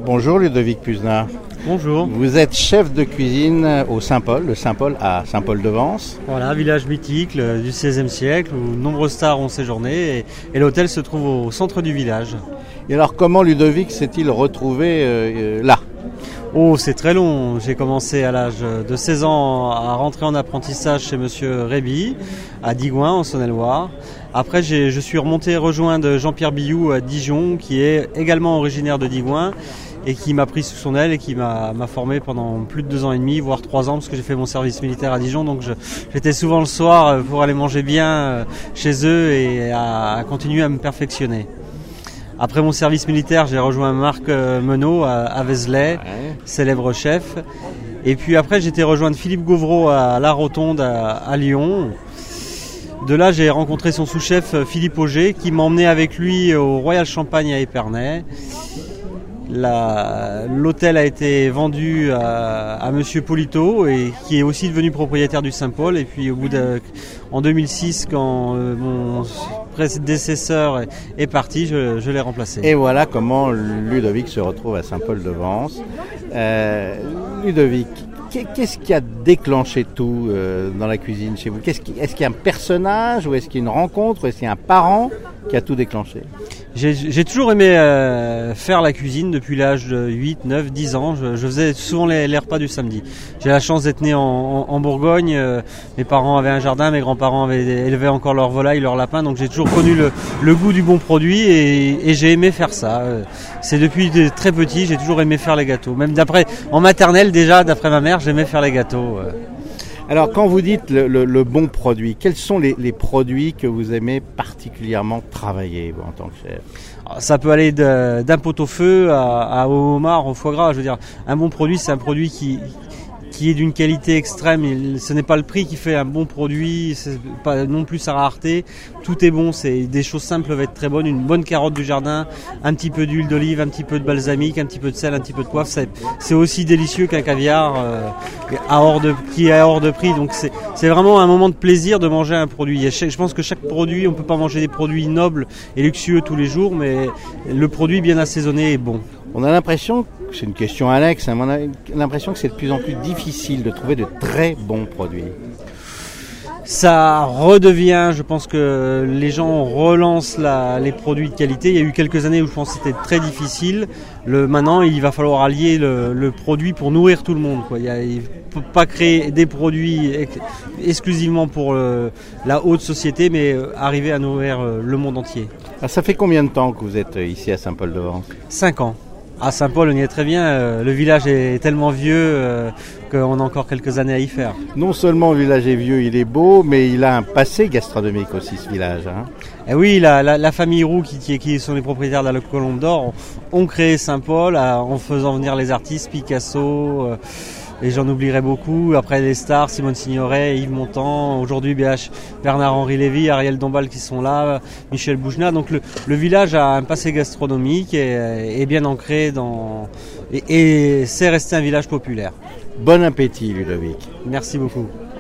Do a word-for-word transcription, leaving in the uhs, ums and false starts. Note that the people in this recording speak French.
Bonjour Ludovic Puzna. Bonjour. Vous êtes chef de cuisine au Saint-Paul, de Saint-Paul à Saint-Paul-de-Vence. Voilà, village mythique le, du seizième siècle où de nombreuses stars ont séjourné et, et l'hôtel se trouve au centre du village. Et alors comment Ludovic s'est-il retrouvé euh, là ? Oh, c'est très long. J'ai commencé à l'âge de seize ans à rentrer en apprentissage chez Monsieur Réby à Digoin en Saône-et-Loire. Après, j'ai, je suis remonté rejoindre Jean-Pierre Billou à Dijon, qui est également originaire de Digoin et qui m'a pris sous son aile et qui m'a, m'a formé pendant plus de deux ans et demi, voire trois ans, parce que j'ai fait mon service militaire à Dijon. Donc je, j'étais souvent le soir pour aller manger bien chez eux et à, à continuer à me perfectionner. Après mon service militaire, j'ai rejoint Marc Menot à, à Vézelay, ouais. Célèbre chef. Et puis après, j'ai été rejoindre Philippe Gauvreau à La Rotonde à, à Lyon. De là, j'ai rencontré son sous-chef Philippe Auger, qui m'a emmené avec lui au Royal Champagne à Épernay. La, l'hôtel a été vendu à, à Monsieur Polito et qui est aussi devenu propriétaire du Saint-Paul. Et puis au bout de, en deux mille six, quand euh, mon prédécesseur est, est parti, je, je l'ai remplacé. Et voilà comment Ludovic se retrouve à Saint-Paul-de-Vence. Euh, Ludovic, qu'est-ce qui a déclenché tout euh, dans la cuisine chez vous ? Qu'est-ce qui, Est-ce qu'il y a un personnage ou est-ce qu'il y a une rencontre ou est-ce qu'il y a un parent qui a tout déclenché ? J'ai, j'ai toujours aimé euh, faire la cuisine depuis l'âge de huit, neuf, dix ans. Je, je faisais souvent les, les repas du samedi. J'ai la chance d'être né en, en, en Bourgogne. Euh, mes parents avaient un jardin, mes grands-parents avaient élevé encore leurs volailles, leurs lapins. Donc j'ai toujours connu le, le goût du bon produit et, et j'ai aimé faire ça. C'est depuis de, très petit, j'ai toujours aimé faire les gâteaux. Même d'après, en maternelle déjà, d'après ma mère, j'aimais faire les gâteaux. Alors quand vous dites le, le, le bon produit, quels sont les, les produits que vous aimez particulièrement travailler vous, en tant que chef ? Ça peut aller de, d'un pot-au-feu à, à au homard, au foie gras. Je veux dire, un bon produit, c'est un produit qui, qui est d'une qualité extrême. Il, ce n'est pas le prix qui fait un bon produit, c'est pas non plus sa rareté. Tout est bon, c'est des choses simples peuvent être très bonnes. Une bonne carotte du jardin, un petit peu d'huile d'olive, un petit peu de balsamique, un petit peu de sel, un petit peu de poivre. C'est, c'est aussi délicieux qu'un caviar euh, à hors de, qui est hors de prix. Donc c'est, c'est vraiment un moment de plaisir de manger un produit. Et je pense que chaque produit, on peut pas manger des produits nobles et luxueux tous les jours, mais le produit bien assaisonné est bon. On a l'impression, c'est une question annexe, hein, on a l'impression que c'est de plus en plus difficile de trouver de très bons produits. Ça redevient, je pense que les gens relancent la, les produits de qualité. Il y a eu quelques années où je pense que c'était très difficile. Le, maintenant, il va falloir allier le, le produit pour nourrir tout le monde, quoi. Il ne faut pas créer des produits ex, exclusivement pour le, la haute société, mais arriver à nourrir le monde entier. Alors, ça fait combien de temps que vous êtes ici à Saint-Paul-de-Vence ? Cinq ans. À Saint-Paul, on y est très bien. Le village est tellement vieux euh, qu'on a encore quelques années à y faire. Non seulement le village est vieux, il est beau, mais il a un passé gastronomique aussi, ce village. Hein. Et oui, la, la, la famille Roux, qui, qui, qui sont les propriétaires de la Colombe d'Or, ont, ont créé Saint-Paul à, en faisant venir les artistes, Picasso, euh, et j'en oublierai beaucoup. Après les stars, Simone Signoret, Yves Montand, aujourd'hui B H, Bernard-Henri Lévy, Ariel Dombal qui sont là, Michel Boujna. Donc le, le village a un passé gastronomique et est bien ancré dans et, et c'est resté un village populaire. Bon appétit Ludovic. Merci beaucoup.